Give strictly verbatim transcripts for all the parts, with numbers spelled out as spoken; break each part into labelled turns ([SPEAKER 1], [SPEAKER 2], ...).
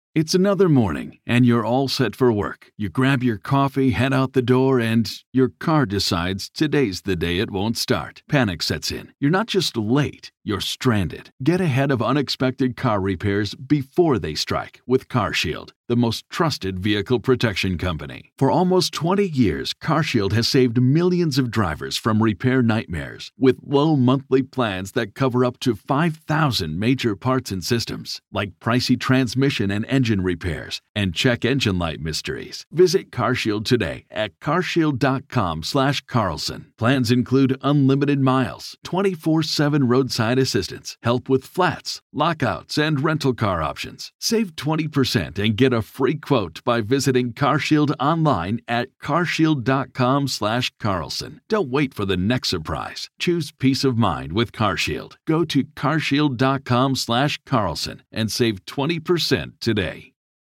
[SPEAKER 1] It's another morning, and you're all set for work. You grab your coffee, head out the door, and your car decides today's the day it won't start. Panic sets in. You're not just late, you're stranded. Get ahead of unexpected car repairs before they strike with CarShield, the most trusted vehicle protection company. For almost twenty years, CarShield has saved millions of drivers from repair nightmares with low monthly plans that cover up to five thousand major parts and systems, like pricey transmission and engine repairs and check engine light mysteries. Visit CarShield today at carshield.com slash Carlson. Plans include unlimited miles, twenty-four seven roadside assistance, help with flats, lockouts, and rental car options. Save twenty percent and get a free quote by visiting CarShield online at carshield.com slash Carlson. Don't wait for the next surprise. Choose peace of mind with CarShield. Go to carshield.com slash Carlson and save twenty percent today.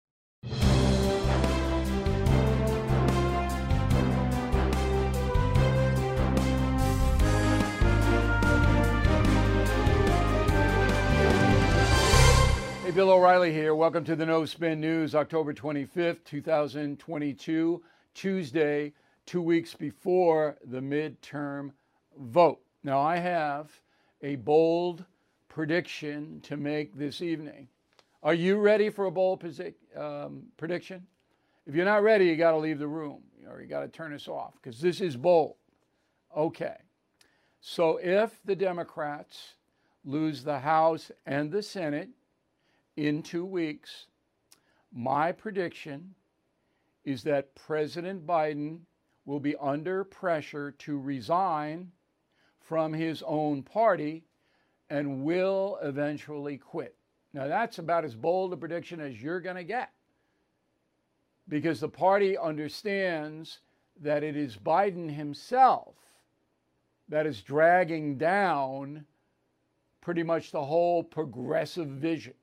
[SPEAKER 2] Hey, Bill O'Reilly here. Welcome to the No Spin News, October twenty-fifth, twenty twenty-two, Tuesday, two weeks before the midterm vote. Now, I have a bold prediction to make this evening. Are you ready for a bold um, prediction? If you're not ready, you got to leave the room or you got to turn us off because this is bold. Okay. So if the Democrats lose the House and the Senate in two weeks, my prediction is that President Biden will be under pressure to resign from his own party and will eventually quit. Now, that's about as bold a prediction as you're going to get because the party understands that it is Biden himself that is dragging down pretty much the whole progressive vision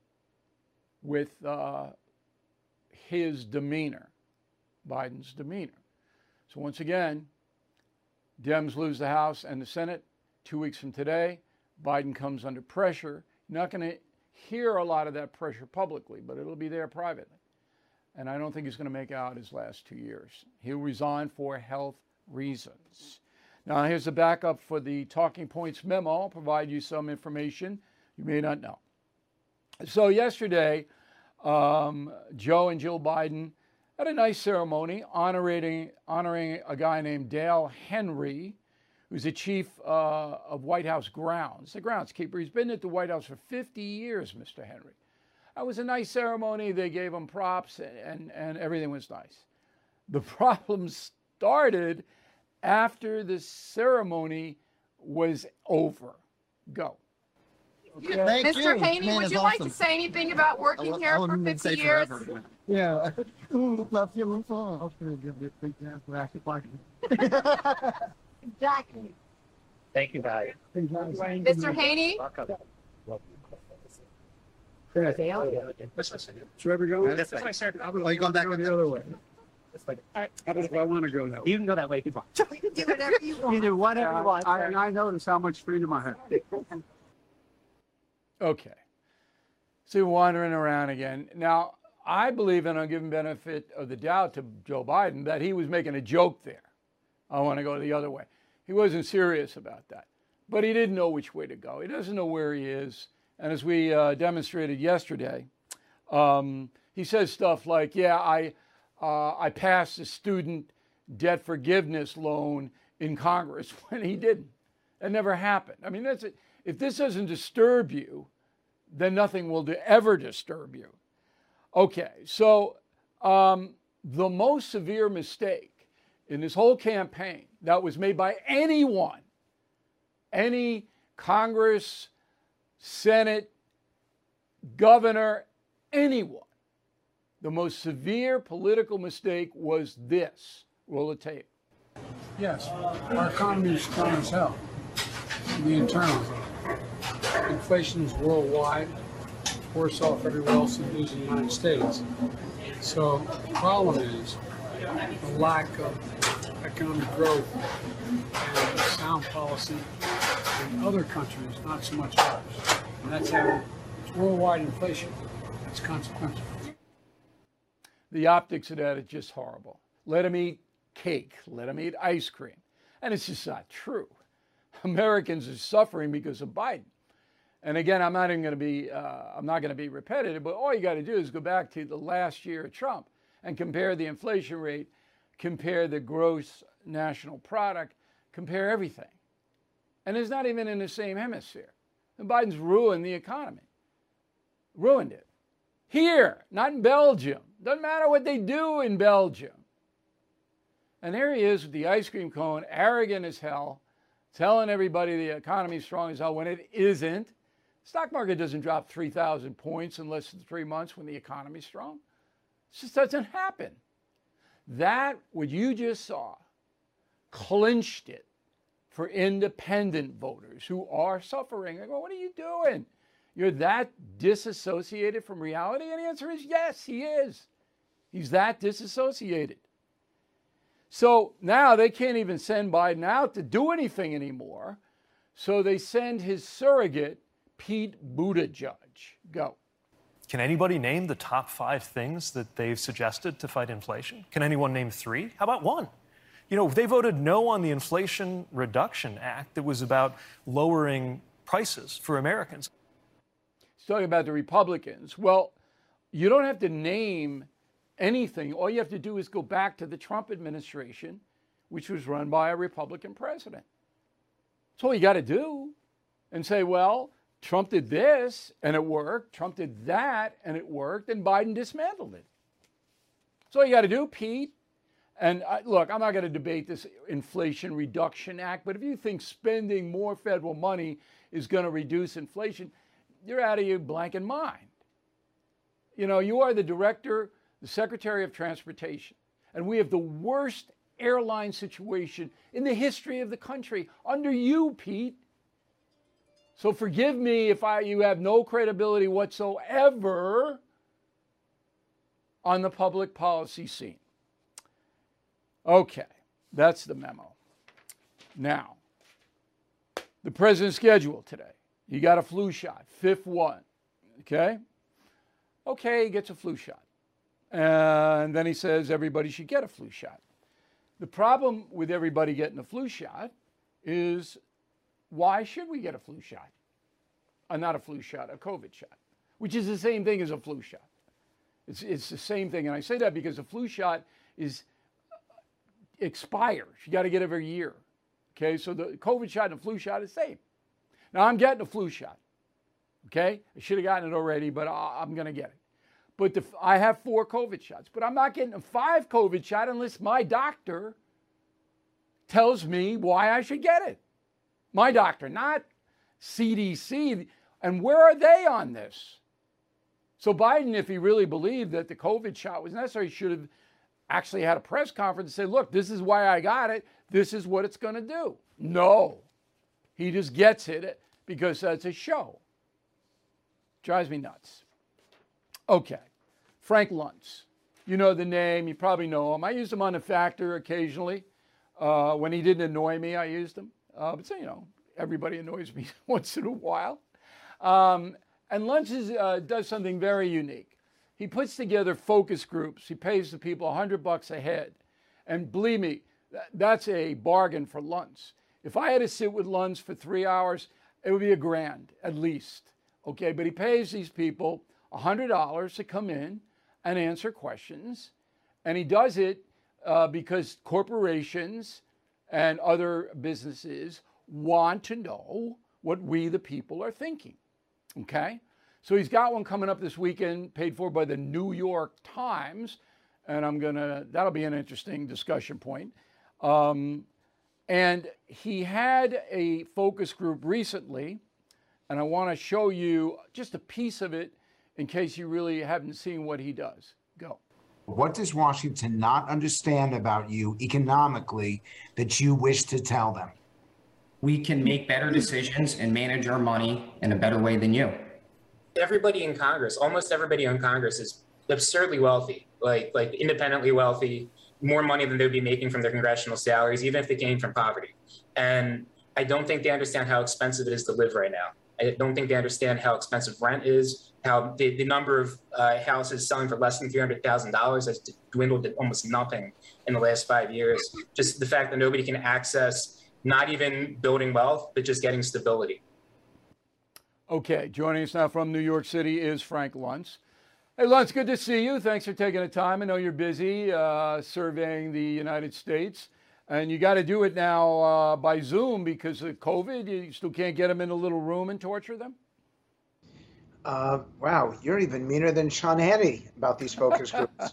[SPEAKER 2] with uh, his demeanor, Biden's demeanor. So once again, Dems lose the House and the Senate two weeks from today. Biden comes under pressure. You're not going to hear a lot of that pressure publicly, but it'll be there privately. And I don't think he's going to make out his last two years. He'll resign for health reasons. Now, here's the backup for the Talking Points memo. I'll provide you some information you may not know. So yesterday, um, Joe and Jill Biden had a nice ceremony honoring, honoring a guy named Dale Henry, who's the chief uh, of White House grounds, the groundskeeper. He's been at the White House for fifty years, Mister Henry. That was a nice ceremony. They gave him props, and, and, and everything was nice. The problem started after the ceremony was over. Go.
[SPEAKER 3] Okay. Thank
[SPEAKER 4] Mister
[SPEAKER 3] you.
[SPEAKER 4] Haney,
[SPEAKER 3] Man,
[SPEAKER 4] would
[SPEAKER 3] is
[SPEAKER 4] you like
[SPEAKER 3] awesome.
[SPEAKER 4] to say anything about working here for fifty years?
[SPEAKER 3] Yeah. Love you. Hopefully, give you a big hand for acting like
[SPEAKER 4] Exactly.
[SPEAKER 5] Thank you, guys.
[SPEAKER 4] Mister Haney?
[SPEAKER 3] Should I be going?
[SPEAKER 5] This way.
[SPEAKER 3] Oh, you going back the other way?
[SPEAKER 5] This way.
[SPEAKER 3] How about if I want to go that way?
[SPEAKER 5] You can go that way if you want.
[SPEAKER 4] You can do whatever you want.
[SPEAKER 3] You do whatever you want. I, I notice how much freedom I have.
[SPEAKER 2] Okay. So wandering around again. Now, I believe, and I'll give him benefit of the doubt to Joe Biden, that he was making a joke there. I want to go the other way. He wasn't serious about that. But he didn't know which way to go. He doesn't know where he is. And as we uh, demonstrated yesterday, um, he says stuff like, yeah, I, uh, I passed a student debt forgiveness loan in Congress when he didn't. That never happened. I mean, that's it. If this doesn't disturb you, then nothing will do, ever disturb you. Okay, so um, the most severe mistake in this whole campaign that was made by anyone, any Congress, Senate, governor, anyone, the most severe political mistake was this. Roll the tape.
[SPEAKER 6] Yes, our economy is strong as hell. The internals. Inflation is worldwide, worse off everywhere else than it is in the United States. So the problem is the lack of economic growth and sound policy in other countries, not so much ours. And that's how it's worldwide inflation. That's consequential.
[SPEAKER 2] The optics of that are just horrible. Let them eat cake. Let them eat ice cream. And it's just not true. Americans are suffering because of Biden. And again, I'm not even going to be, uh, I'm not going to be repetitive, but all you got to do is go back to the last year of Trump and compare the inflation rate, compare the gross national product, compare everything. And it's not even in the same hemisphere. And Biden's ruined the economy. Ruined it. Here, not in Belgium. Doesn't matter what they do in Belgium. And there he is with the ice cream cone, arrogant as hell, telling everybody the economy's strong as hell when it isn't. Stock market doesn't drop three thousand points in less than three months when the economy's strong. It just doesn't happen. That, what you just saw, clinched it for independent voters who are suffering. They go, what are you doing? You're that disassociated from reality? And the answer is yes, he is. He's that disassociated. So now they can't even send Biden out to do anything anymore. So they send his surrogate, Pete Buttigieg. Go.
[SPEAKER 7] Can anybody name the top five things that they've suggested to fight inflation? Can anyone name three? How about one? You know, they voted no on the Inflation Reduction Act that was about lowering prices for Americans.
[SPEAKER 2] He's talking about the Republicans. Well, you don't have to name anything. All you have to do is go back to the Trump administration, which was run by a Republican president. That's all you got to do. And say, well, Trump did this and it worked. Trump did that and it worked. And Biden dismantled it. That's all you got to do, Pete. And I, look, I'm not going to debate this Inflation Reduction Act, but if you think spending more federal money is going to reduce inflation, you're out of your blanking mind. You know, you are the director, the Secretary of Transportation, and we have the worst airline situation in the history of the country under you, Pete. So forgive me if I, you have no credibility whatsoever on the public policy scene. Okay, that's the memo. Now, the president's schedule today. He got a flu shot, fifth one, okay? Okay, he gets a flu shot. And then he says everybody should get a flu shot. The problem with everybody getting a flu shot is, why should we get a flu shot? Uh, not a flu shot, a COVID shot, which is the same thing as a flu shot. It's, it's the same thing. And I say that because a flu shot is expires. You got to get it every year. Okay, so the COVID shot and the flu shot is the same. Now, I'm getting a flu shot. Okay, I should have gotten it already, but I, I'm going to get it. But the, I have four COVID shots, but I'm not getting a five COVID shot unless my doctor tells me why I should get it. My doctor, not C D C. And where are they on this? So Biden, if he really believed that the COVID shot was necessary, should have actually had a press conference and say, look, this is why I got it. This is what it's going to do. No. He just gets it because it's a show. Drives me nuts. Okay. Frank Luntz. You know the name. You probably know him. I used him on The Factor occasionally. Uh, when he didn't annoy me, I used him. Uh, but, so, you know, everybody annoys me once in a while. Um, and Luntz is, uh, does something very unique. He puts together focus groups. He pays the people a hundred bucks a head. And believe me, th- that's a bargain for Luntz. If I had to sit with Luntz for three hours, it would be a grand at least. Okay, but he pays these people a hundred dollars to come in and answer questions. And he does it uh, because corporations and other businesses want to know what we, the people, are thinking. Okay? So he's got one coming up this weekend, paid for by the New York Times. And I'm going to, that'll be an interesting discussion point. Um, and he had a focus group recently, and I want to show you just a piece of it in case you really haven't seen what he does. Go.
[SPEAKER 8] What does Washington not understand about you economically that you wish to tell them?
[SPEAKER 9] We can make better decisions and manage our money in a better way than you.
[SPEAKER 5] Everybody in Congress, almost everybody in Congress is absurdly wealthy, like like independently wealthy, more money than they'd be making from their congressional salaries, even if they came from poverty. And I don't think they understand how expensive it is to live right now. I don't think they understand how expensive rent is, how the, the number of uh, houses selling for less than three hundred thousand dollars has dwindled to almost nothing in the last five years. Just the fact that nobody can access not even building wealth, but just getting stability.
[SPEAKER 2] Okay, joining us now from New York City is Frank Luntz. Hey, Luntz, good to see you. Thanks for taking the time. I know you're busy uh, surveying the United States, and you got to do it now uh, by Zoom because of COVID. You still can't get them in a little room and torture them?
[SPEAKER 8] Uh, wow, you're even meaner than Sean Hannity about these focus groups.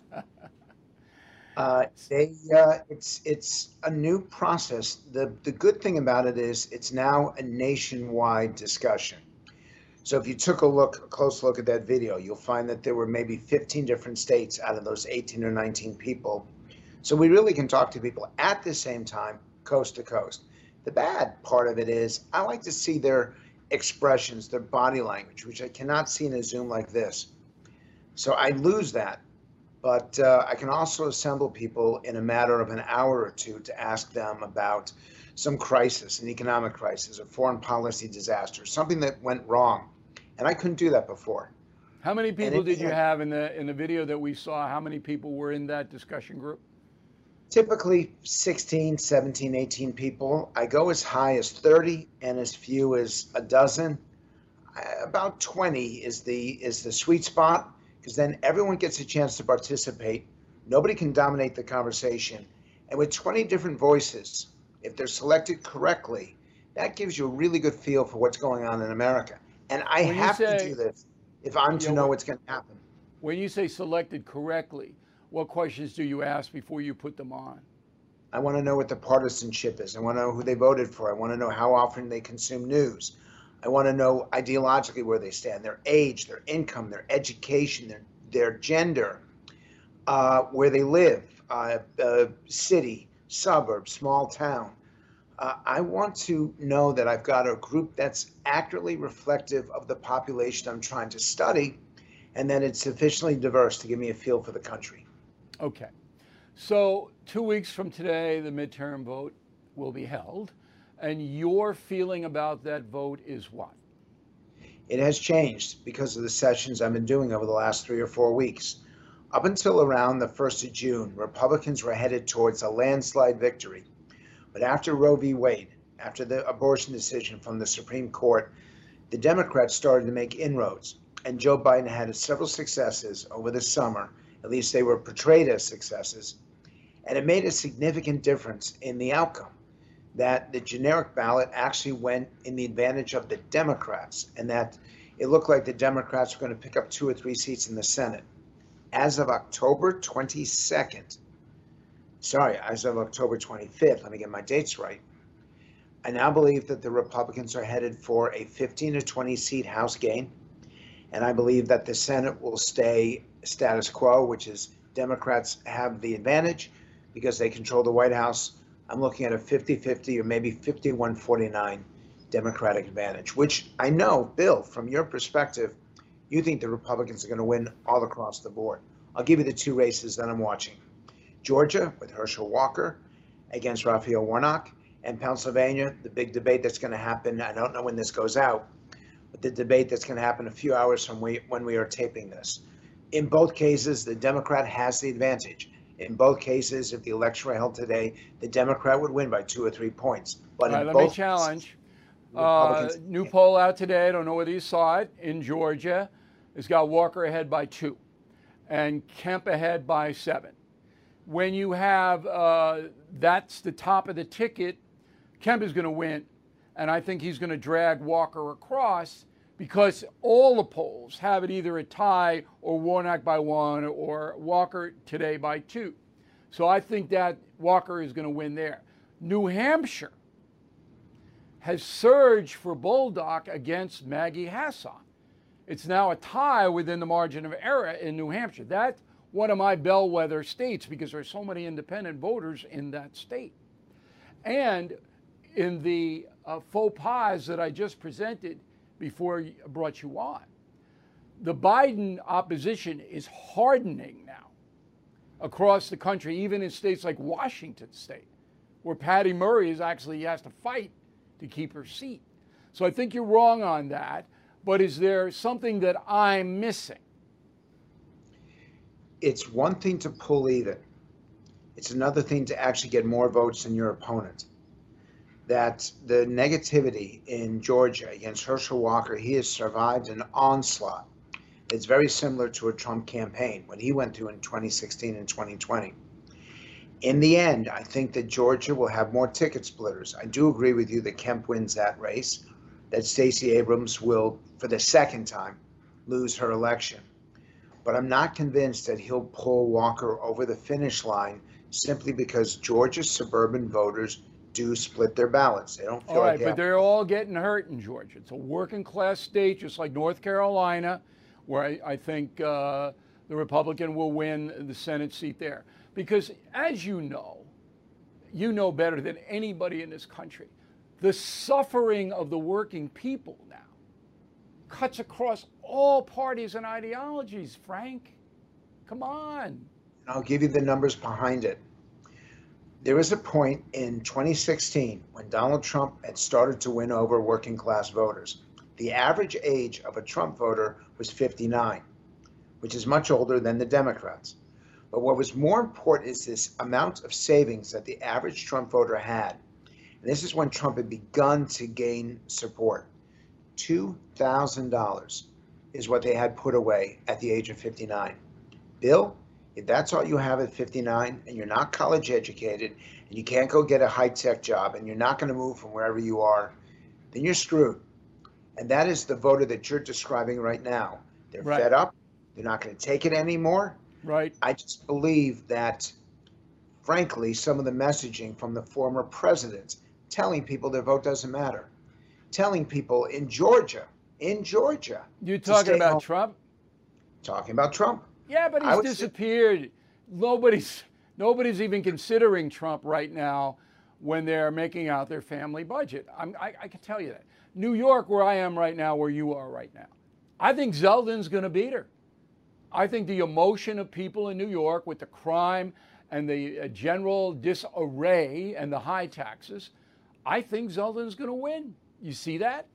[SPEAKER 8] uh, they, uh, it's it's a new process. The the good thing about it is it's now a nationwide discussion. So if you took a look, a close look at that video, you'll find that there were maybe fifteen different states out of those eighteen or nineteen people. So we really can talk to people at the same time, coast to coast. The bad part of it is I like to see their expressions, their body language, which I cannot see in a Zoom like this. So I lose that. But uh, I can also assemble people in a matter of an hour or two to ask them about some crisis, an economic crisis, a foreign policy disaster, something that went wrong. And I couldn't do that before.
[SPEAKER 2] How many people did you have in the in the video that we saw? How many people were in that discussion group?
[SPEAKER 8] Typically sixteen, seventeen, eighteen people. I go as high as thirty and as few as a dozen. About twenty is the is the sweet spot, because then everyone gets a chance to participate. Nobody can dominate the conversation. And with twenty different voices, if they're selected correctly, that gives you a really good feel for what's going on in America. And I
[SPEAKER 2] When you
[SPEAKER 8] have to
[SPEAKER 2] say-
[SPEAKER 8] do this if I'm to
[SPEAKER 2] Yeah,
[SPEAKER 8] know
[SPEAKER 2] when-
[SPEAKER 8] what's going to happen.
[SPEAKER 2] When you say selected correctly, what questions do you ask before you put them on?
[SPEAKER 8] I want to know what the partisanship is. I want to know who they voted for. I want to know how often they consume news. I want to know ideologically where they stand, their age, their income, their education, their their gender, uh, where they live, uh, uh, city, suburb, small town. Uh, I want to know that I've got a group that's accurately reflective of the population I'm trying to study, and that it's sufficiently diverse to give me a feel for the country.
[SPEAKER 2] Okay. So two weeks from today, the midterm vote will be held. And your feeling about that vote is what?
[SPEAKER 8] It has changed because of the sessions I've been doing over the last three or four weeks. Up until around the first of June, Republicans were headed towards a landslide victory. But after Roe v. Wade, after the abortion decision from the Supreme Court, the Democrats started to make inroads. And Joe Biden had several successes over the summer. At least they were portrayed as successes. And it made a significant difference in the outcome, that the generic ballot actually went in the advantage of the Democrats, and that it looked like the Democrats were going to pick up two or three seats in the Senate. As of October twenty-second, sorry, as of October twenty-fifth, let me get my dates right, I now believe that the Republicans are headed for a fifteen to twenty seat House gain, and I believe that the Senate will stay status quo, which is Democrats have the advantage because they control the White House. I'm looking at a fifty-fifty or maybe fifty-one forty-nine Democratic advantage, which I know, Bill, from your perspective, you think the Republicans are going to win all across the board. I'll give you the two races that I'm watching. Georgia with Herschel Walker against Raphael Warnock, and Pennsylvania, the big debate that's going to happen. I don't know when this goes out, but the debate that's going to happen a few hours from we, when we are taping this. In both cases, the Democrat has the advantage. In both cases, if the election were held today, the Democrat would win by two or three points. But
[SPEAKER 2] All
[SPEAKER 8] in
[SPEAKER 2] right, let
[SPEAKER 8] both
[SPEAKER 2] me challenge.
[SPEAKER 8] cases,
[SPEAKER 2] Uh,
[SPEAKER 8] Republicans-
[SPEAKER 2] new poll out today. I don't know whether you saw it. In Georgia, it's got Walker ahead by two, and Kemp ahead by seven. When you have uh, that's the top of the ticket, Kemp is going to win, and I think he's going to drag Walker across because all the polls have it either a tie or Warnock by one or Walker today by two. So I think that Walker is going to win there. New Hampshire has surged for Bolduc against Maggie Hassan. It's now a tie within the margin of error in New Hampshire. That's one of my bellwether states because there are so many independent voters in that state. And in the uh, faux pas that I just presented before I brought you on, the Biden opposition is hardening now across the country, even in states like Washington State, where Patty Murray is actually has to fight to keep her seat. So I think you're wrong on that. but is there something that I'm missing?
[SPEAKER 8] It's one thing to pull even. It's another thing to actually get more votes than your opponent. That the negativity in Georgia against Herschel Walker, he has survived an onslaught. It's very similar to a Trump campaign, when he went through in twenty sixteen and twenty twenty. In the end, I think that Georgia will have more ticket splitters. I do agree with you that Kemp wins that race, that Stacey Abrams will, for the second time, lose her election. But I'm not convinced that he'll pull Walker over the finish line simply because Georgia's suburban voters do split their ballots. They don't feel
[SPEAKER 2] all right,
[SPEAKER 8] like they
[SPEAKER 2] but
[SPEAKER 8] have-
[SPEAKER 2] they're all getting hurt in Georgia. It's a working class state, just like North Carolina, where I, I think uh, the Republican will win the Senate seat there. Because as you know, you know better than anybody in this country, the suffering of the working people now cuts across all parties and ideologies, Frank. Come on.
[SPEAKER 8] And I'll give you the numbers behind it. There was a point in twenty sixteen when Donald Trump had started to win over working class voters. The average age of a Trump voter was fifty-nine, which is much older than the Democrats. But what was more important is this amount of savings that the average Trump voter had. And this is when Trump had begun to gain support. two thousand dollars is what they had put away at the age of fifty-nine. Bill, if that's all you have at fifty-nine and you're not college educated and you can't go get a high-tech job and you're not going to move from wherever you are, then you're screwed. And that is the voter that you're describing right now. They're
[SPEAKER 2] Right.
[SPEAKER 8] fed up. They're not going to take it anymore.
[SPEAKER 2] Right.
[SPEAKER 8] I just believe that, frankly, some of the messaging from the former president telling people their vote doesn't matter, telling people in Georgia, in Georgia.
[SPEAKER 2] You're
[SPEAKER 8] to
[SPEAKER 2] talking
[SPEAKER 8] stay
[SPEAKER 2] about
[SPEAKER 8] home.
[SPEAKER 2] Trump?
[SPEAKER 8] Talking about Trump.
[SPEAKER 2] Yeah, but
[SPEAKER 8] I
[SPEAKER 2] he's
[SPEAKER 8] would say-
[SPEAKER 2] disappeared. Nobody's nobody's even considering Trump right now when they're making out their family budget. I'm, I, I can tell you that. New York, where I am right now, where you are right now, I think Zeldin's going to beat her. I think the emotion of people in New York with the crime and the uh, general disarray and the high taxes, I think Zeldin's going to win. You see that?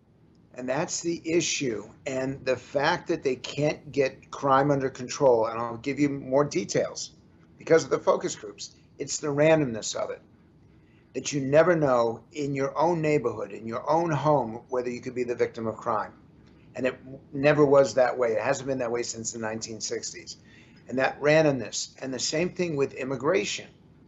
[SPEAKER 8] And that's the issue. And the fact that they can't get crime under control, and I'll give you more details because of the focus groups, it's the randomness of it. That you never know in your own neighborhood, in your own home, whether you could be the victim of crime. And it never was that way. It hasn't been that way since the nineteen sixties. And that randomness, and the same thing with immigration.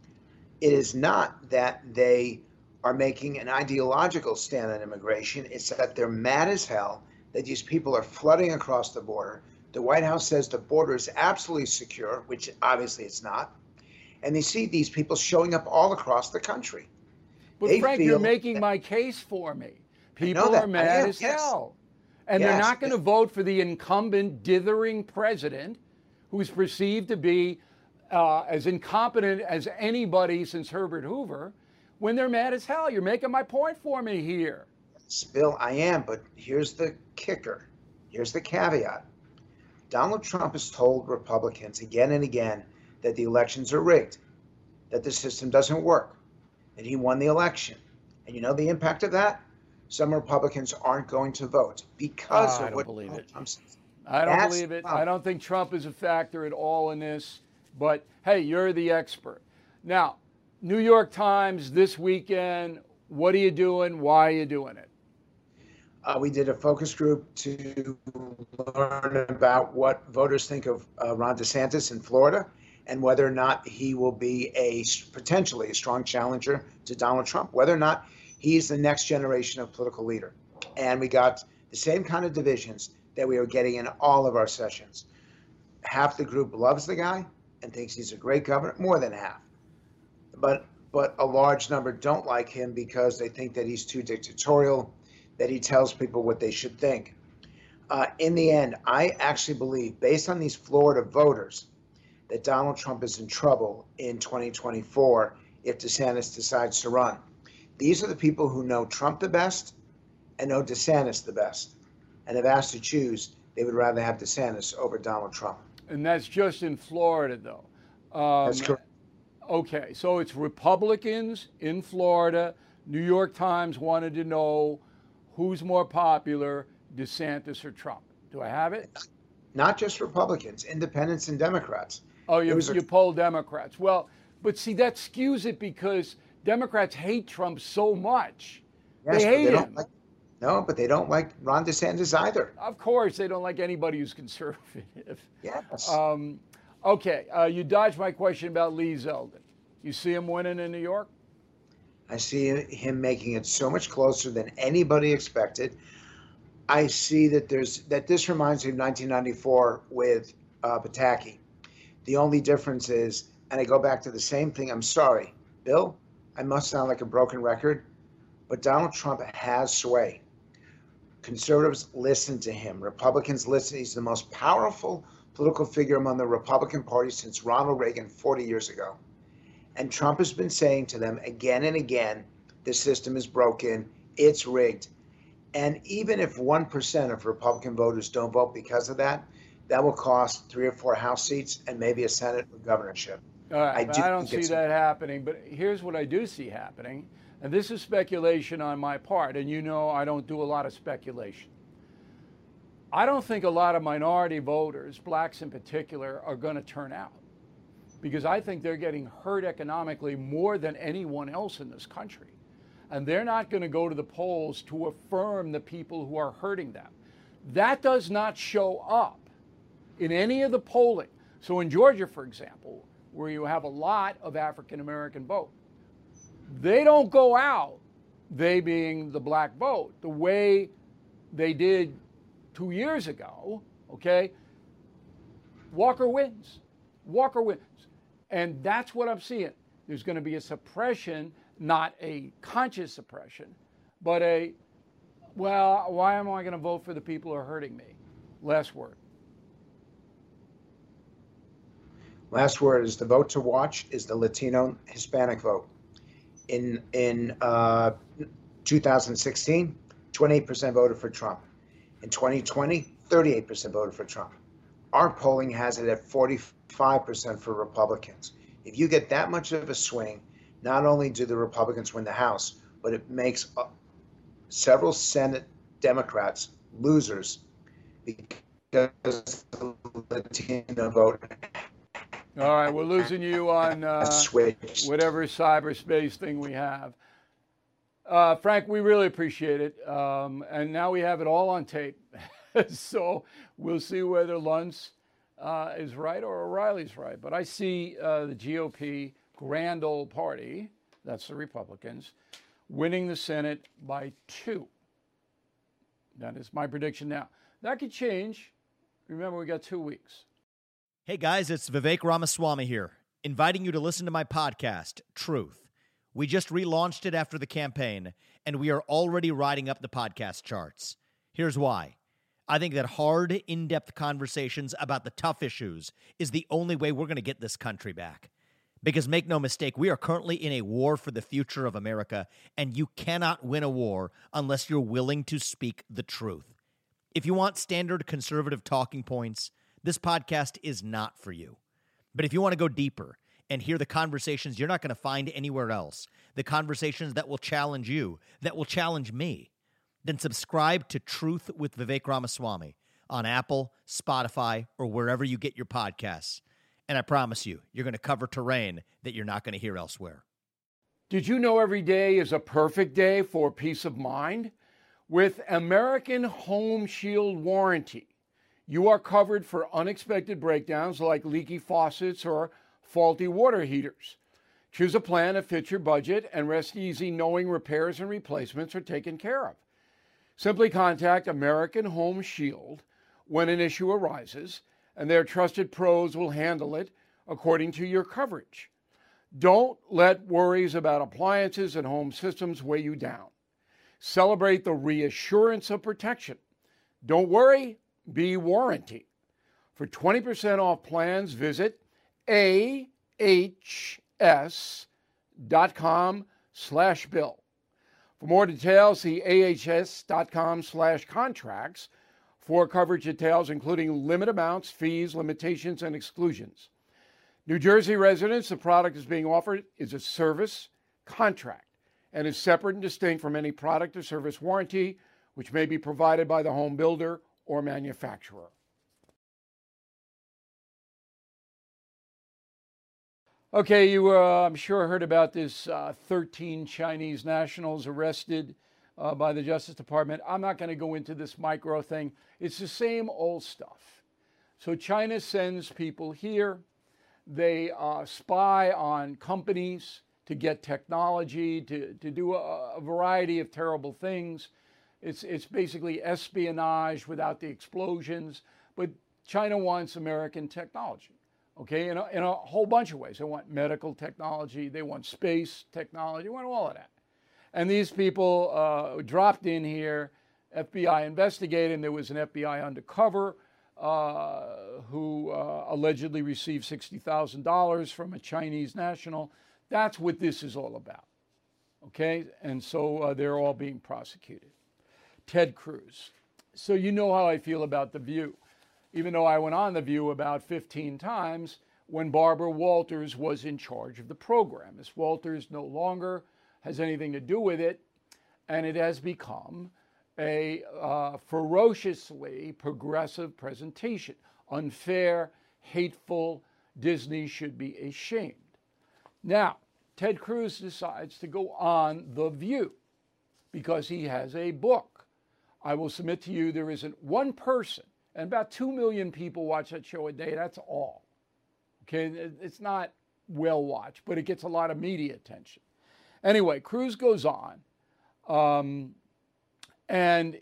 [SPEAKER 8] It is not that they are making an ideological stand on immigration. It's that they're mad as hell that these people are flooding across the border. The White House says the border is absolutely secure, which obviously it's not. And they see these people showing up all across the country.
[SPEAKER 2] But
[SPEAKER 8] They
[SPEAKER 2] Frank, you're
[SPEAKER 8] feel
[SPEAKER 2] making
[SPEAKER 8] that-
[SPEAKER 2] my case for me.
[SPEAKER 8] I know
[SPEAKER 2] People
[SPEAKER 8] that.
[SPEAKER 2] are
[SPEAKER 8] I
[SPEAKER 2] mad
[SPEAKER 8] am,
[SPEAKER 2] as
[SPEAKER 8] yes.
[SPEAKER 2] hell. And they're
[SPEAKER 8] Yes.
[SPEAKER 2] not going to vote for the incumbent dithering president who's perceived to be uh, as incompetent as anybody since Herbert Hoover when they're mad as hell. You're making my point for me here.
[SPEAKER 8] Bill, I am, but here's the kicker. Here's the caveat. Donald Trump has told Republicans again and again that the elections are rigged, that the system doesn't work, that he won the election. And you know the impact of that? Some Republicans aren't going to vote because
[SPEAKER 2] I
[SPEAKER 8] of
[SPEAKER 2] don't
[SPEAKER 8] what
[SPEAKER 2] believe it.
[SPEAKER 8] Trump says.
[SPEAKER 2] I don't
[SPEAKER 8] That's
[SPEAKER 2] believe it.
[SPEAKER 8] the
[SPEAKER 2] I
[SPEAKER 8] problem.
[SPEAKER 2] don't think Trump is a factor at all in this. But hey, you're the expert. Now, New York Times this weekend. What are you doing? Why are you doing it?
[SPEAKER 8] Uh, we did a focus group to learn about what voters think of uh, Ron DeSantis in Florida and whether or not he will be a potentially a strong challenger to Donald Trump, whether or not he's the next generation of political leader. And we got the same kind of divisions that we are getting in all of our sessions. Half the group loves the guy and thinks he's a great governor, more than half. But but a large number don't like him because they think that he's too dictatorial, that he tells people what they should think. Uh, in the end, I actually believe, based on these Florida voters, that Donald Trump is in trouble in twenty twenty-four if DeSantis decides to run. These are the people who know Trump the best and know DeSantis the best. And if asked to choose, they would rather have DeSantis over Donald Trump.
[SPEAKER 2] And that's just in Florida, though. Um,
[SPEAKER 8] That's correct.
[SPEAKER 2] Okay, so it's Republicans in Florida. New York Times wanted to know who's more popular, DeSantis or Trump. Do I have it?
[SPEAKER 8] Not just Republicans, independents and Democrats.
[SPEAKER 2] Oh, you,
[SPEAKER 8] a-
[SPEAKER 2] you poll Democrats. Well, but see, that skews it because Democrats hate Trump so much.
[SPEAKER 8] Yes,
[SPEAKER 2] they
[SPEAKER 8] but
[SPEAKER 2] hate
[SPEAKER 8] they don't
[SPEAKER 2] him.
[SPEAKER 8] like, no, but they don't like Ron DeSantis either.
[SPEAKER 2] Of course, they don't like anybody who's conservative.
[SPEAKER 8] Yes.
[SPEAKER 2] Um, okay, uh, you dodged my question about Lee Zeldin. You see him winning in New York?
[SPEAKER 8] I see him making it so much closer than anybody expected. I see that there's that this reminds me of nineteen ninety-four with uh, Pataki. The only difference is, and I go back to the same thing. I'm sorry, Bill. I must sound like a broken record, but Donald Trump has sway. Conservatives listen to him. Republicans listen. He's the most powerful political figure among the Republican Party since Ronald Reagan forty years ago. And Trump has been saying to them again and again, the system is broken, it's rigged. And even if one percent of Republican voters don't vote because of that, that will cost three or four House seats and maybe a Senate or governorship.
[SPEAKER 2] All right,
[SPEAKER 8] I
[SPEAKER 2] but
[SPEAKER 8] do
[SPEAKER 2] I don't
[SPEAKER 8] think
[SPEAKER 2] see
[SPEAKER 8] it's-
[SPEAKER 2] that happening. But here's what I do see happening, and this is speculation on my part, and you know I don't do a lot of speculation. I don't think a lot of minority voters, blacks in particular, are going to turn out because I think they're getting hurt economically more than anyone else in this country. And they're not going to go to the polls to affirm the people who are hurting them. That does not show up in any of the polling. So in Georgia, for example, where you have a lot of African American vote, they don't go out, they being the black vote, the way they did two years ago, okay? Walker wins. Walker wins. And that's what I'm seeing. There's going to be a suppression, not a conscious suppression, but a, well, why am I going to vote for the people who are hurting me? Last word.
[SPEAKER 8] Last word is the vote to watch is the Latino Hispanic vote. In in uh, two thousand sixteen, twenty-eight percent voted for Trump. In twenty twenty, thirty-eight percent voted for Trump. Our polling has it at forty-five percent for Republicans. If you get that much of a swing, not only do the Republicans win the House, but it makes uh, several Senate Democrats losers because the Latino vote.
[SPEAKER 2] All right, we're losing you on uh,
[SPEAKER 8] switched.
[SPEAKER 2] whatever cyberspace thing we have. Uh, Frank, we really appreciate it. Um, and now we have it all on tape. So we'll see whether Luntz uh, is right or O'Reilly's right. But I see uh, the G O P grand old party, that's the Republicans, winning the Senate by two. That is my prediction now. That could change. Remember, we got two weeks.
[SPEAKER 10] Hey guys, it's Vivek Ramaswamy here, inviting you to listen to my podcast, Truth. We just relaunched it after the campaign, and we are already riding up the podcast charts. Here's why. I think that hard, in-depth conversations about the tough issues is the only way we're going to get this country back. Because make no mistake, we are currently in a war for the future of America, and you cannot win a war unless you're willing to speak the truth. If you want standard conservative talking points, this podcast is not for you. But if you want to go deeper and hear the conversations you're not going to find anywhere else, the conversations that will challenge you, that will challenge me, then subscribe to Truth with Vivek Ramaswamy on Apple, Spotify, or wherever you get your podcasts. And I promise you, you're going to cover terrain that you're not going to hear elsewhere.
[SPEAKER 2] Did you know every day is a perfect day for peace of mind? With American Home Shield Warranty, you are covered for unexpected breakdowns like leaky faucets or faulty water heaters. Choose a plan that fits your budget and rest easy knowing repairs and replacements are taken care of. Simply contact American Home Shield when an issue arises, and their trusted pros will handle it according to your coverage. Don't let worries about appliances and home systems weigh you down. Celebrate the reassurance of protection. Don't worry, be warranty. For twenty percent off plans, visit A H S dot com slash bill. For more details, see A H S dot com slash contracts for coverage details, including limit amounts, fees, limitations, and exclusions. New Jersey residents, the product is being offered is a service contract and is separate and distinct from any product or service warranty which may be provided by the home builder or manufacturer. Okay, you, uh, I'm sure, heard about this uh, thirteen Chinese nationals arrested uh, by the Justice Department. I'm not going to go into this micro thing. It's the same old stuff. So China sends people here. They uh, spy on companies to get technology, to, to do a, a variety of terrible things. It's, it's basically espionage without the explosions. But China wants American technology. Okay, in a, in a whole bunch of ways. They want medical technology, they want space technology, they want all of that. And these people uh, dropped in here, F B I investigated, and there was an F B I undercover uh, who uh, allegedly received sixty thousand dollars from a Chinese national. That's what this is all about. Okay, and so uh, they're all being prosecuted. Ted Cruz. So you know how I feel about The View. Even though I went on The View about fifteen times when Barbara Walters was in charge of the program. Miss Walters no longer has anything to do with it, and it has become a uh, ferociously progressive presentation. Unfair, hateful, Disney should be ashamed. Now, Ted Cruz decides to go on The View because he has a book. I will submit to you there isn't one person, and about two million people watch that show a day. That's all. Okay, it's not well watched, but it gets a lot of media attention. Anyway, Cruz goes on, um, and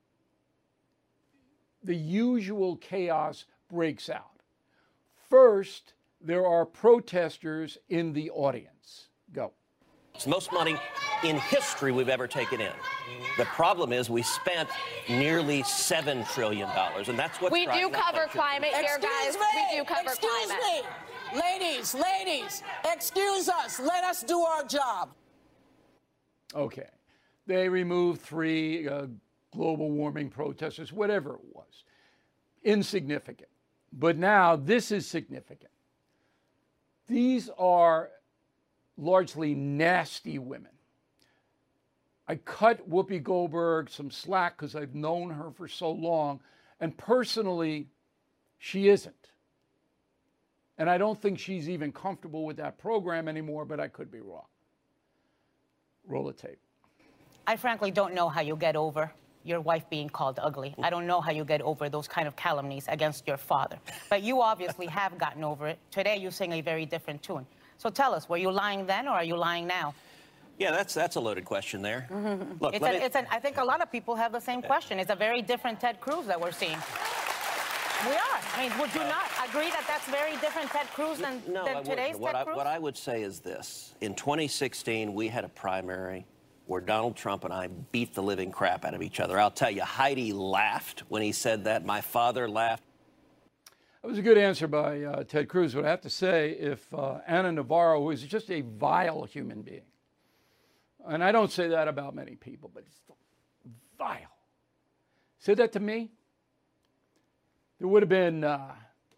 [SPEAKER 2] the usual chaos breaks out. First, there are protesters in the audience. Go.
[SPEAKER 11] It's the most money in history we've ever taken in. The problem is we spent nearly seven trillion dollars, and that's what
[SPEAKER 12] we do cover climate here, guys.
[SPEAKER 13] Me,
[SPEAKER 12] we do cover
[SPEAKER 13] excuse
[SPEAKER 12] climate.
[SPEAKER 13] Me. Ladies, ladies, excuse us. Let us do our job.
[SPEAKER 2] Okay. They removed three uh, global warming protesters, whatever it was. Insignificant. But now this is significant. These are largely nasty women. I cut Whoopi Goldberg some slack because I've known her for so long, and personally, she isn't. And I don't think she's even comfortable with that program anymore, but I could be wrong. Roll the tape.
[SPEAKER 14] I frankly don't know how you get over your wife being called ugly. I don't know how you get over those kind of calumnies against your father. But you obviously have gotten over it. Today you sing a very different tune. So tell us, were you lying then or are you lying now?
[SPEAKER 11] Yeah, that's that's a loaded question there. Look,
[SPEAKER 14] it's
[SPEAKER 11] let
[SPEAKER 14] an,
[SPEAKER 11] me...
[SPEAKER 14] it's an, I think a lot of people have the same question. It's a very different Ted Cruz that we're seeing. We are. I mean, would you not agree that that's very different Ted Cruz than,
[SPEAKER 11] no,
[SPEAKER 14] than
[SPEAKER 11] I
[SPEAKER 14] today's
[SPEAKER 11] what
[SPEAKER 14] Ted
[SPEAKER 11] I,
[SPEAKER 14] Cruz?
[SPEAKER 11] what I would say is this. In twenty sixteen, we had a primary where Donald Trump and I beat the living crap out of each other. I'll tell you, Heidi laughed when he said that. My father laughed.
[SPEAKER 2] That was a good answer by uh, Ted Cruz, but I have to say, if uh, Ana Navarro, who is just a vile human being, and I don't say that about many people, but it's vile, said that to me, there would have been, uh,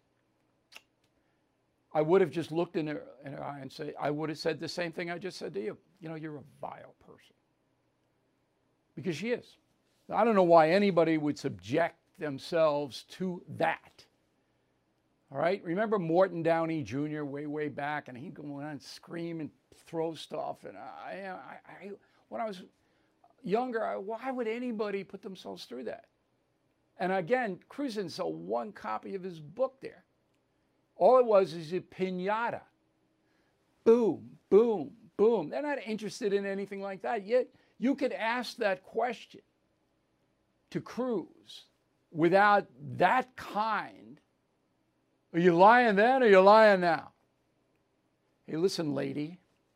[SPEAKER 2] I would have just looked in her, in her eye and say, I would have said the same thing I just said to you. You know, you're a vile person. Because she is. I don't know why anybody would subject themselves to that. All right? Remember Morton Downey Junior way, way back, and he'd go around and scream and throw stuff. And I, I, I when I was younger, I, why would anybody put themselves through that? And again, Cruz didn't sell one copy of his book there. All it was is a piñata. Boom, boom, boom. They're not interested in anything like that. Yet you could ask that question to Cruz without that kind. Are you lying then or are you lying now? Hey, listen, lady.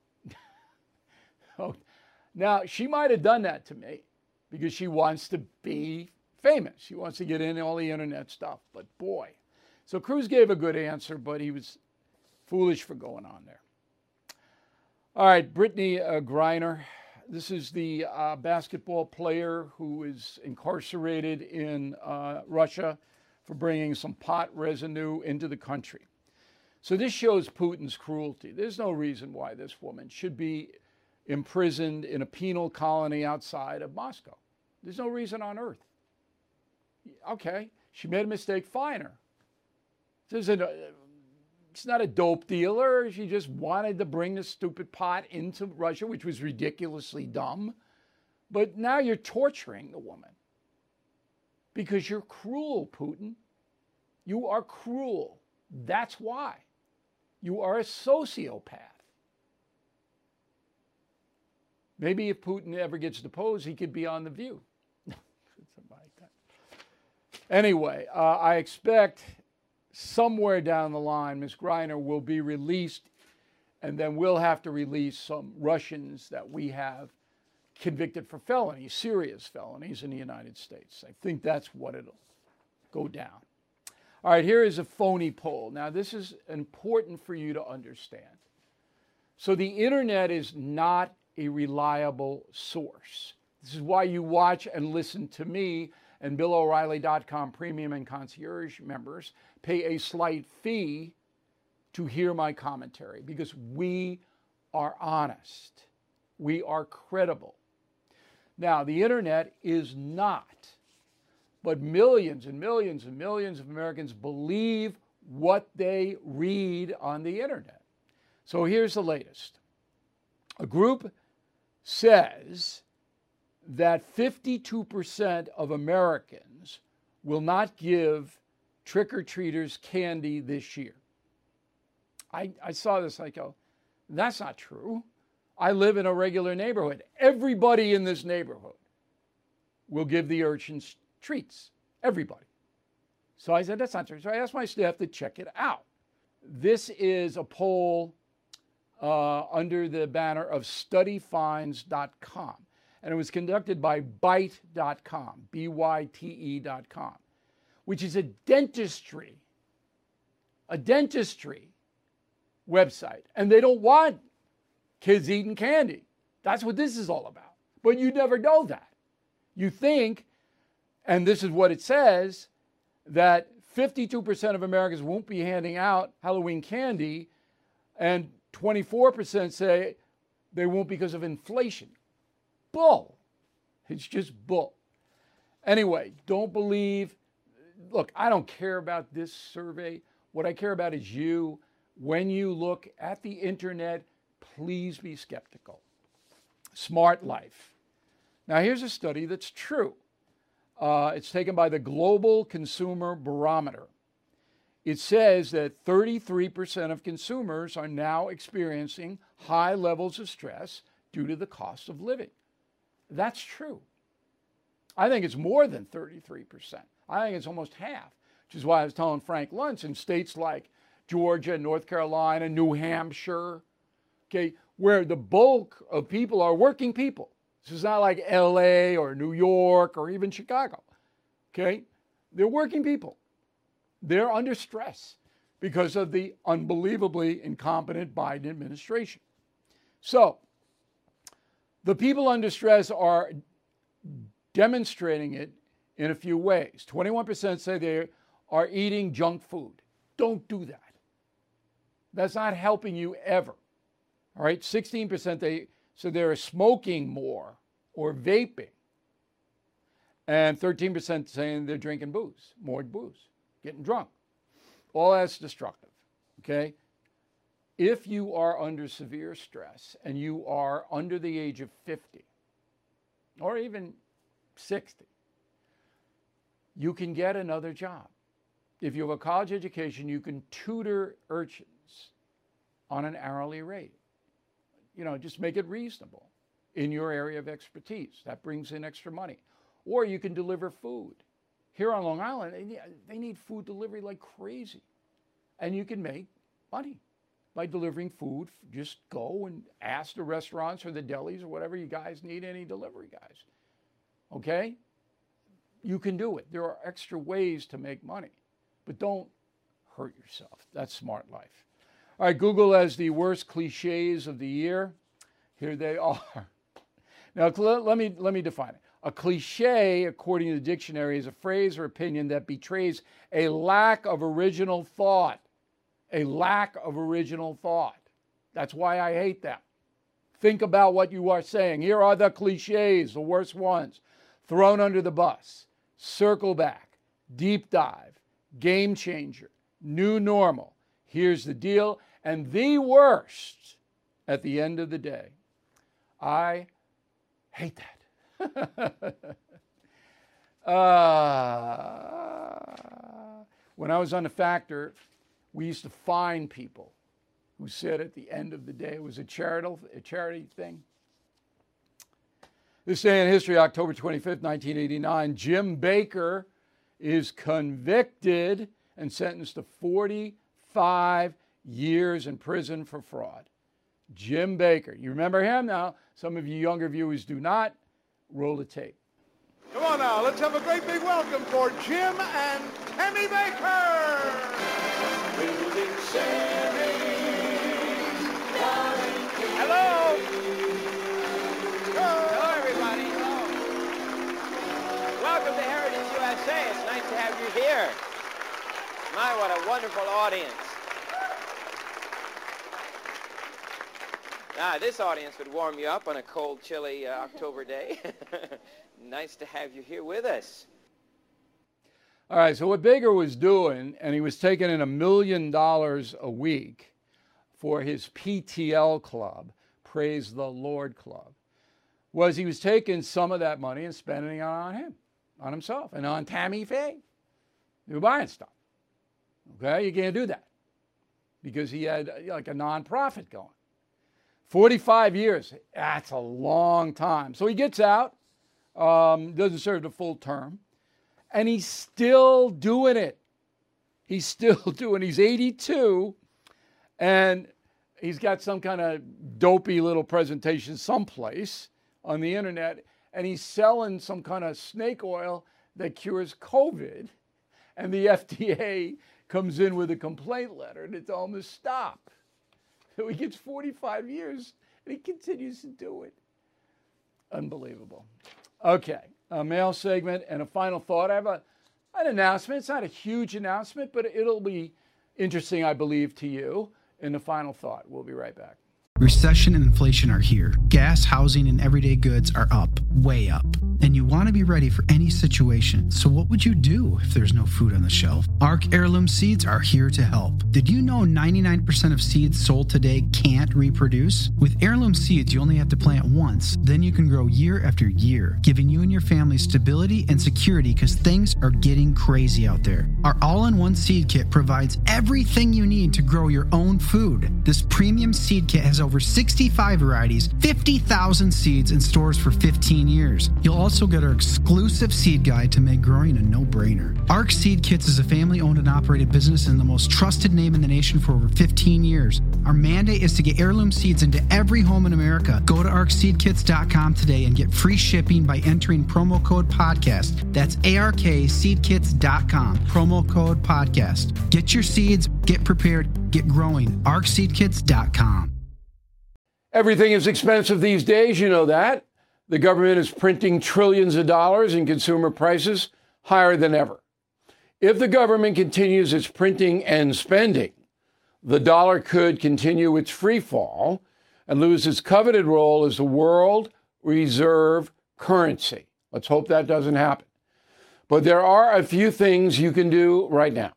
[SPEAKER 2] Oh, now, she might have done that to me because she wants to be famous. She wants to get in all the internet stuff. But boy. So Cruz gave a good answer, but he was foolish for going on there. All right, Brittany uh, Griner. This is the uh, basketball player who is incarcerated in uh, Russia for bringing some pot residue into the country. So this shows Putin's cruelty. There's no reason why this woman should be imprisoned in a penal colony outside of Moscow. There's no reason on earth. Okay, she made a mistake, fine her. This isn't a, she's not a dope dealer. She just wanted to bring the stupid pot into Russia, which was ridiculously dumb. But now you're torturing the woman because you're cruel, Putin. You are cruel. That's why. You are a sociopath. Maybe if Putin ever gets deposed, he could be on The View. Anyway, uh, I expect somewhere down the line, Miz Griner will be released, and then we'll have to release some Russians that we have convicted for felonies, serious felonies in the United States. I think that's what it'll go down. All right, here is a phony poll. Now, this is important for you to understand. So the internet is not a reliable source. This is why you watch and listen to me, and Bill O'Reilly dot com premium and concierge members pay a slight fee to hear my commentary, because we are honest. We are credible. Now, the internet is not, but millions and millions and millions of Americans believe what they read on the internet. So here's the latest. A group says that fifty-two percent of Americans will not give trick-or-treaters candy this year. I, I saw this, I go, that's not true. I live in a regular neighborhood. Everybody in this neighborhood will give the urchins treats. Everybody. So I said, that's not true. So I asked my staff to check it out. This is a poll uh, under the banner of study finds dot com. And it was conducted by byte dot com, B Y T E dot com, which is a dentistry, a dentistry website. And they don't want kids eating candy. That's what this is all about. But you never know that. You think, and this is what it says, that fifty-two percent of Americans won't be handing out Halloween candy, and twenty-four percent say they won't because of inflation. Bull. It's just bull. Anyway, don't believe. Look, I don't care about this survey. What I care about is you. When you look at the internet, please be skeptical. Smart Life. Now, here's a study that's true. Uh, it's taken by the Global Consumer Barometer. It says that thirty-three percent of consumers are now experiencing high levels of stress due to the cost of living. That's true. I think it's more than thirty-three percent. I think it's almost half, which is why I was telling Frank Luntz, in states like Georgia, North Carolina, New Hampshire, okay, where the bulk of people are working people. This is not like L A or New York or even Chicago, okay? They're working people. They're under stress because of the unbelievably incompetent Biden administration. So, the people under stress are demonstrating it in a few ways. twenty-one percent say they are eating junk food. Don't do that. That's not helping you ever. All right, sixteen percent they so they're smoking more or vaping. And thirteen percent saying they're drinking booze, more booze, getting drunk. All that's destructive, okay? If you are under severe stress and you are under the age of fifty or even sixty, you can get another job. If you have a college education, you can tutor urchins on an hourly rate. You know, just make it reasonable in your area of expertise. That brings in extra money. Or you can deliver food. Here on Long Island, they need food delivery like crazy. And you can make money by delivering food. Just go and ask the restaurants or the delis or whatever you guys need, any delivery guys. Okay? You can do it. There are extra ways to make money. But don't hurt yourself. That's Smart Life. All right, Google has the worst cliches of the year. Here they are. Now, let me, let me define it. A cliche, according to the dictionary, is a phrase or opinion that betrays a lack of original thought. A lack of original thought. That's why I hate them. Think about what you are saying. Here are the cliches, the worst ones. thrown under the bus, circle back, deep dive, game changer, new normal. Here's the deal, and the worst at the end of the day. I hate that. uh, when I was on The Factor, we used to fine people who said at the end of the day, it was a charitable, a charity thing. This day in history, October twenty-fifth, nineteen eighty-nine, Jim Bakker is convicted and sentenced to forty-five years in prison for fraud. Jim Bakker. You remember him? Now, some of you younger viewers do not. Roll the tape.
[SPEAKER 15] Come on now, let's have a great big welcome for Jim and Tammy Bakker.
[SPEAKER 16] Hello. Hello, everybody. Hello. Welcome to Heritage U S A. It's nice to have you here. My, what a wonderful audience. Ah, this audience would warm you up on a cold, chilly uh, October day. Nice to have you here with us.
[SPEAKER 2] All right, so what Baker was doing, and he was taking in a million dollars a week for his P T L club, Praise the Lord Club, was he was taking some of that money and spending it on him, on himself, and on Tammy Faye. They were buying stuff. Okay, you can't do that because he had like a nonprofit going. forty-five years, that's a long time. So he gets out, um, doesn't serve the full term, and he's still doing it. He's still doing it. He's eighty-two, and he's got some kind of dopey little presentation someplace on the internet, and he's selling some kind of snake oil that cures COVID, and the F D A comes in with a complaint letter, and it tells him to stop. So he gets forty-five years, and he continues to do it. Unbelievable. Okay, a mail segment and a final thought. I have a, an announcement. It's not a huge announcement, but it'll be interesting, I believe, to you in the final thought. We'll be right back.
[SPEAKER 17] Recession and inflation are here. Gas, housing, and everyday goods are up, way up. And you want to be ready for any situation. So what would you do if there's no food on the shelf? Ark Heirloom Seeds are here to help. Did you know ninety-nine percent of seeds sold today can't reproduce? With Heirloom Seeds, you only have to plant once. Then you can grow year after year, giving you and your family stability and security because things are getting crazy out there. Our all-in-one seed kit provides everything you need to grow your own food. This premium seed kit has over sixty-five varieties, fifty thousand seeds, and stores for fifteen years. You'll also get our exclusive seed guide to make growing a no-brainer. Ark Seed Kits is a family-owned and operated business and the most trusted name in the nation for over fifteen years. Our mandate is to get heirloom seeds into every home in America. Go to ark seed kits dot com today and get free shipping by entering promo code podcast. That's A R K seed kits dot com, promo code podcast. Get your seeds, get prepared, get growing. ark seed kits dot com.
[SPEAKER 2] Everything is expensive these days, you know that. The government is printing trillions of dollars and consumer prices higher than ever. If the government continues its printing and spending, the dollar could continue its free fall and lose its coveted role as the world reserve currency. Let's hope that doesn't happen. But there are a few things you can do right now.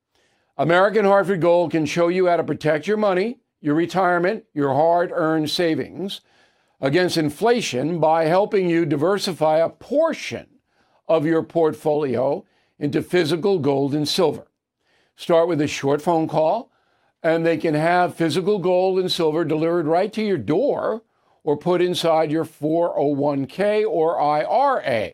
[SPEAKER 2] American Hartford Gold can show you how to protect your money, your retirement, your hard-earned savings against inflation by helping you diversify a portion of your portfolio into physical gold and silver. Start with a short phone call, and they can have physical gold and silver delivered right to your door or put inside your four oh one k or I R A.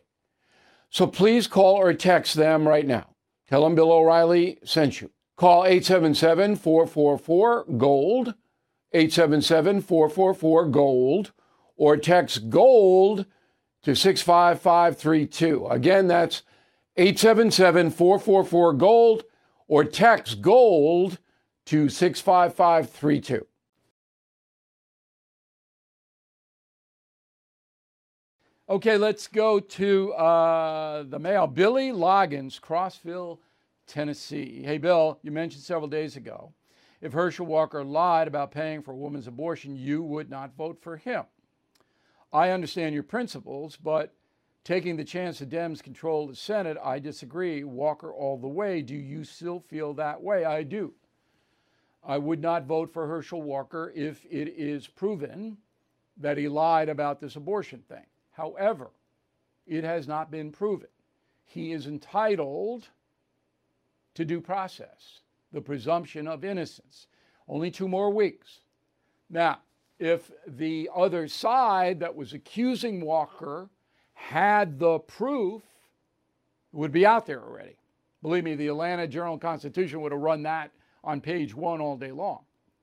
[SPEAKER 2] So please call or text them right now. Tell them Bill O'Reilly sent you. Call eight seven seven, four four four, GOLD, eight seven seven, four four four, GOLD, or text GOLD to six five five three two. Again, that's eight seven seven, four four four, GOLD, or text GOLD to six five five three two. Okay, let's go to uh, the mail. Billy Loggins, Crossville, Tennessee. Hey, Bill, you mentioned several days ago, if Herschel Walker lied about paying for a woman's abortion, you would not vote for him. I understand your principles, but taking the chance the Dems control the Senate, I disagree. Walker all the way. Do you still feel that way? I do. I would not vote for Herschel Walker if it is proven that he lied about this abortion thing. However, it has not been proven. He is entitled to due process, the presumption of innocence. Only two more weeks. Now, if the other side that was accusing Walker had the proof, it would be out there already. Believe me, the Atlanta Journal-Constitution would have run that on page one all day long.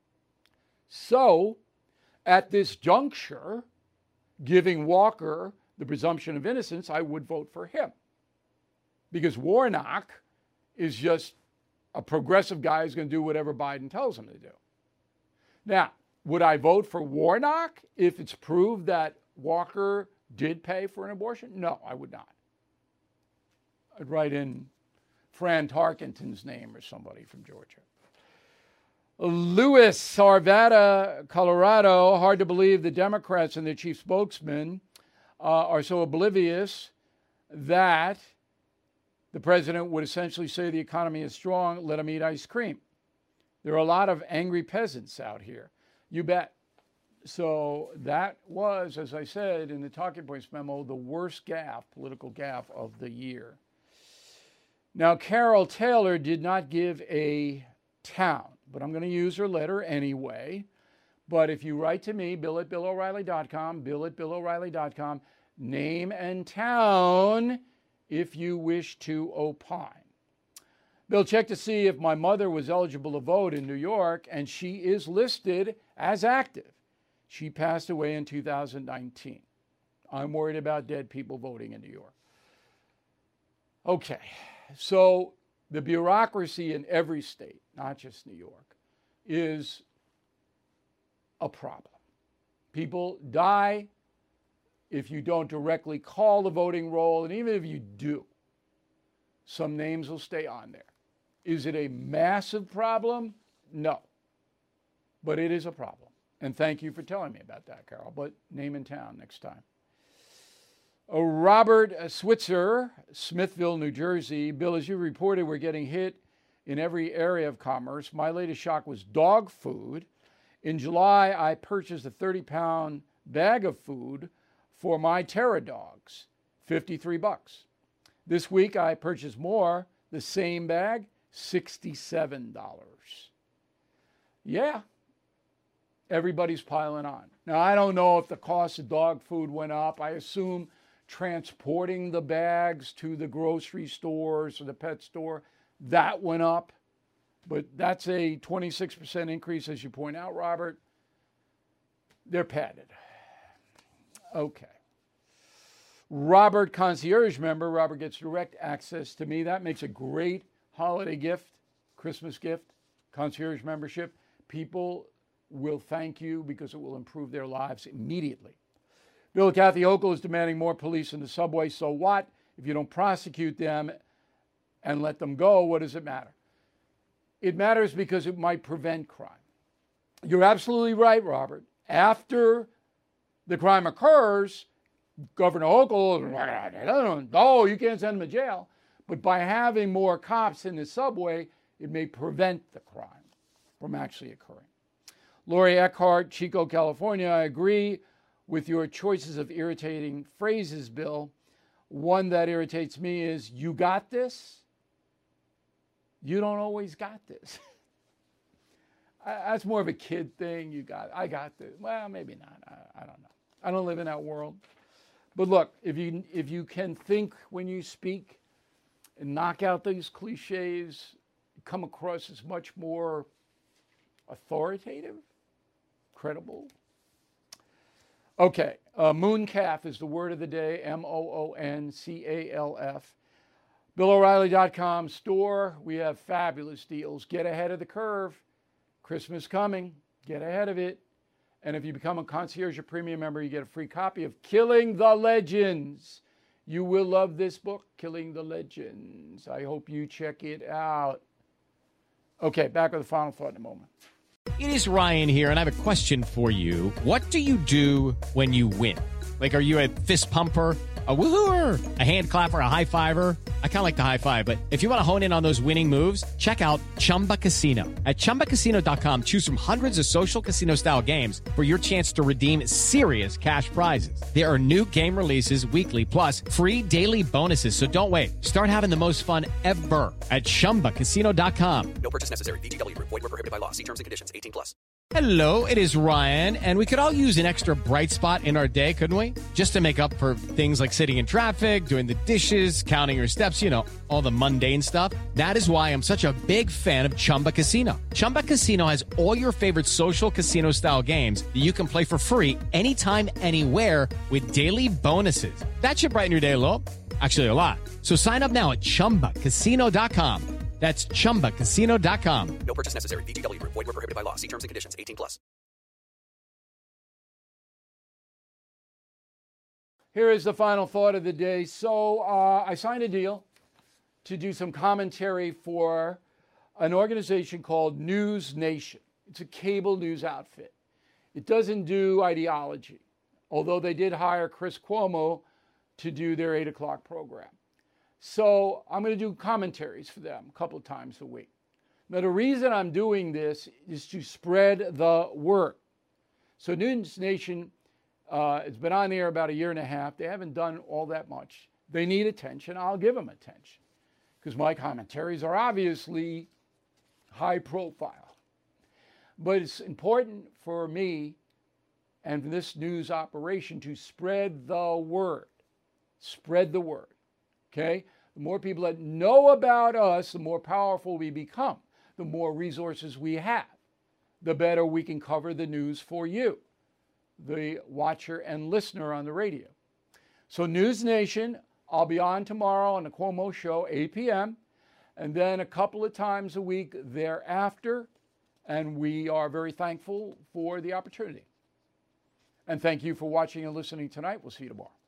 [SPEAKER 2] So, at this juncture, giving Walker the presumption of innocence, I would vote for him. Because Warnock is just a progressive guy who's going to do whatever Biden tells him to do. Now, would I vote for Warnock if it's proved that Walker did pay for an abortion? No, I would not. I'd write in Fran Tarkenton's name or somebody from Georgia. Louis, Arvada, Colorado. Hard to believe the Democrats and their chief spokesman uh, are so oblivious that the president would essentially say the economy is strong, let them eat ice cream. There are a lot of angry peasants out here. You bet. So that was, as I said in the Talking Points memo, the worst gaffe, political gaffe of the year. Now, Carol Taylor did not give a town, but I'm going to use her letter anyway. But if you write to me, bill at bill o'reilly dot com, bill at bill o'reilly dot com, name and town if you wish to opine. Bill, check to see if my mother was eligible to vote in New York, and she is listed as active. She passed away in two thousand nineteen. I'm worried about dead people voting in New York. Okay, so the bureaucracy in every state, not just New York, is a problem. People die if you don't directly call the voting roll, and even if you do, some names will stay on there. Is it a massive problem? No. But it is a problem. And thank you for telling me about that, Carol. But name and town next time. Uh, Robert Switzer, Smithville, New Jersey. Bill, as you reported, we're getting hit in every area of commerce. My latest shock was dog food. In July, I purchased a thirty-pound bag of food for my Terra dogs, fifty-three bucks. This week, I purchased more, the same bag, sixty-seven dollars. Yeah, everybody's piling on. Now, I don't know if the cost of dog food went up. I assume transporting the bags to the grocery stores or the pet store, that went up. But that's a twenty-six percent increase, as you point out, Robert. They're padded. Okay. Robert, concierge member. Robert gets direct access to me. That makes a great holiday gift, Christmas gift, concierge membership. People will thank you because it will improve their lives immediately. Bill, Kathy Hochul is demanding more police in the subway. So what? If you don't prosecute them and let them go, what does it matter? It matters because it might prevent crime. You're absolutely right, Robert. After the crime occurs, Governor Hochul, oh, you can't send them to jail. But by having more cops in the subway, it may prevent the crime from actually occurring. Lori Eckhart, Chico, California, I agree with your choices of irritating phrases, Bill. One that irritates me is, you got this? You don't always got this. That's more of a kid thing. You got, I got this. Well, maybe not. I, I don't know. I don't live in that world. But look, if you if you can think when you speak and knock out these cliches, you come across as much more authoritative, credible. Okay, uh, mooncalf is the word of the day, M O O N C A L F. Bill O'Reilly dot com store. We have fabulous deals. Get ahead of the curve. Christmas coming. Get ahead of it. And if you become a concierge or premium member, you get a free copy of Killing the Legends. You will love this book, Killing the Legends. I hope you check it out. Okay, back with the final thought in a moment.
[SPEAKER 18] It is Ryan here, and I have a question for you. What do you do when you win? Like, are you a fist pumper, a woohooer, a hand clapper, a high fiver? I kind of like the high five, but if you want to hone in on those winning moves, check out Chumba Casino. At chumba casino dot com, choose from hundreds of social casino style games for your chance to redeem serious cash prizes. There are new game releases weekly, plus free daily bonuses. So don't wait. Start having the most fun ever at chumba casino dot com.
[SPEAKER 19] No purchase necessary. V G W. Void where prohibited by law. See terms and conditions. eighteen plus.
[SPEAKER 18] Hello, it is Ryan, and we could all use an extra bright spot in our day, couldn't we? Just to make up for things like sitting in traffic, doing the dishes, counting your steps, you know, all the mundane stuff. That is why I'm such a big fan of Chumba Casino. Chumba Casino has all your favorite social casino-style games that you can play for free anytime, anywhere with daily bonuses. That should brighten your day a little. Actually, a lot. So sign up now at chumba casino dot com. That's chumba casino dot com.
[SPEAKER 19] No purchase necessary. V G W. Void where prohibited by law. See terms and conditions. eighteen plus.
[SPEAKER 2] Here is the final thought of the day. So uh, I signed a deal to do some commentary for an organization called News Nation. It's a cable news outfit. It doesn't do ideology, although they did hire Chris Cuomo to do their eight o'clock program. So I'm going to do commentaries for them a couple of times a week. Now, the reason I'm doing this is to spread the word. So News Nation, uh, it's been on the air about a year and a half. They haven't done all that much. They need attention. I'll give them attention because my commentaries are obviously high profile. But it's important for me and for this news operation to spread the word. Spread the word. Okay? The more people that know about us, the more powerful we become. The more resources we have, the better we can cover the news for you, the watcher and listener on the radio. So News Nation, I'll be on tomorrow on the Cuomo Show, eight p.m., and then a couple of times a week thereafter, and we are very thankful for the opportunity. And thank you for watching and listening tonight. We'll see you tomorrow.